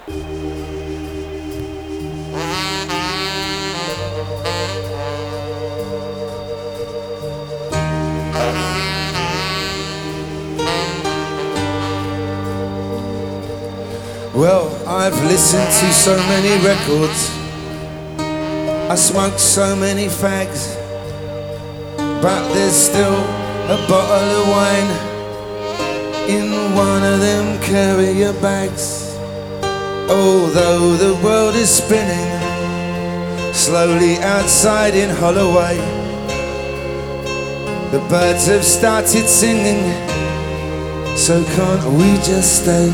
Well, I've listened to so many records, I smoked so many fags, but there's still a bottle of wine in one of them carrier bags. Although the world is spinning slowly outside in Holloway, the birds have started singing, so can't we just stay?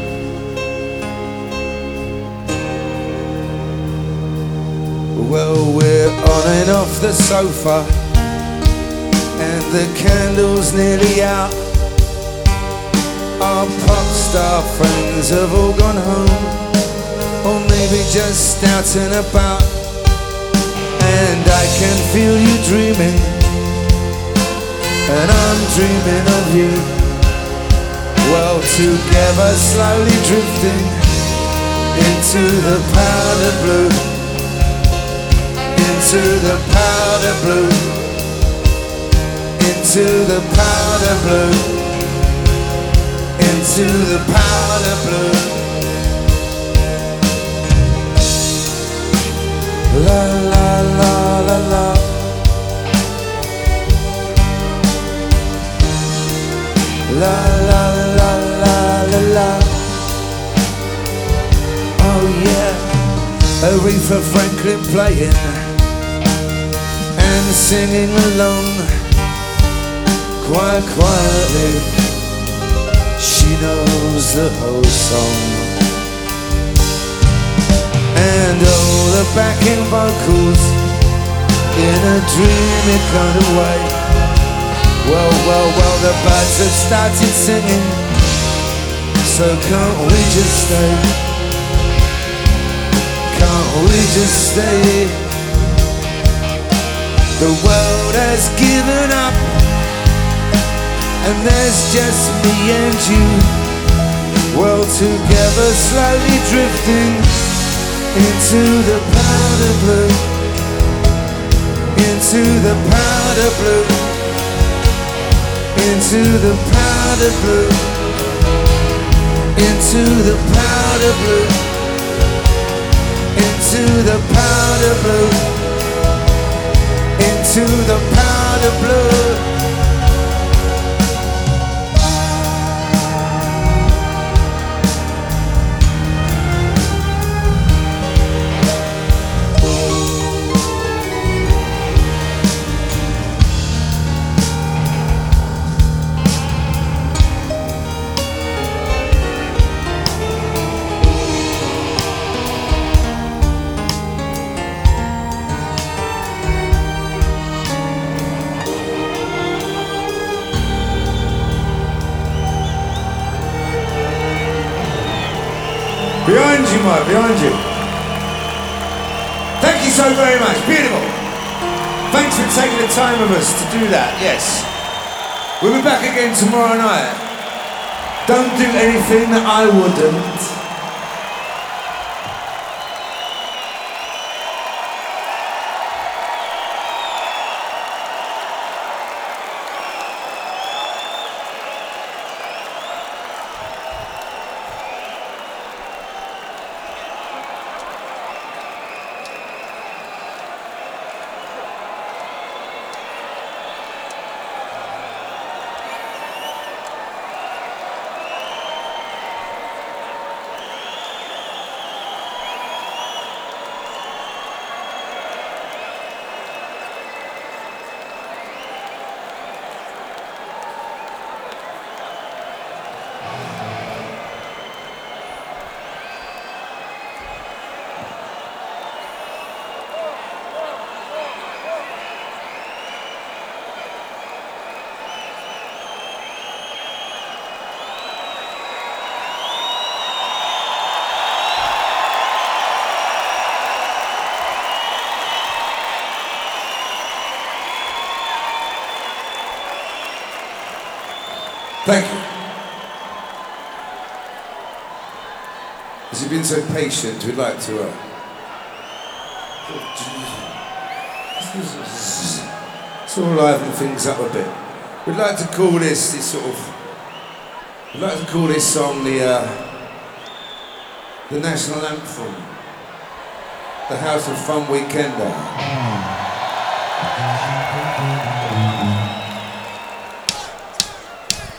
Well, we're on and off the sofa, and the candle's nearly out. Our pop star friends have all gone home, or maybe just out and about. And I can feel you dreaming, and I'm dreaming of you. Well, together slowly drifting into the powder blue, into the powder blue, into the powder blue, into the powder blue. La la la la la. La la la la la la. Oh yeah, Aretha Franklin playing and singing along quite quietly. She knows the whole song, and all the backing vocals in a dreamy kind of way. Well, well, well, the birds have started singing, so can't we just stay? Can't we just stay? The world has given up, and there's just me and you. Well, together slowly drifting into the powder blue, into the powder blue, into the powder blue, into the powder blue, into the powder blue, into the powder blue. Behind you, Mike, behind you. Thank you so very much, beautiful. Thanks for taking the time with us to do that, yes. We'll be back again tomorrow night. Don't do anything that I wouldn't. Thank you. As you've been so patient, we'd like to sort of liven things up a bit. We'd like to call this we'd like to call this song the national anthem, the House of Fun Weekender.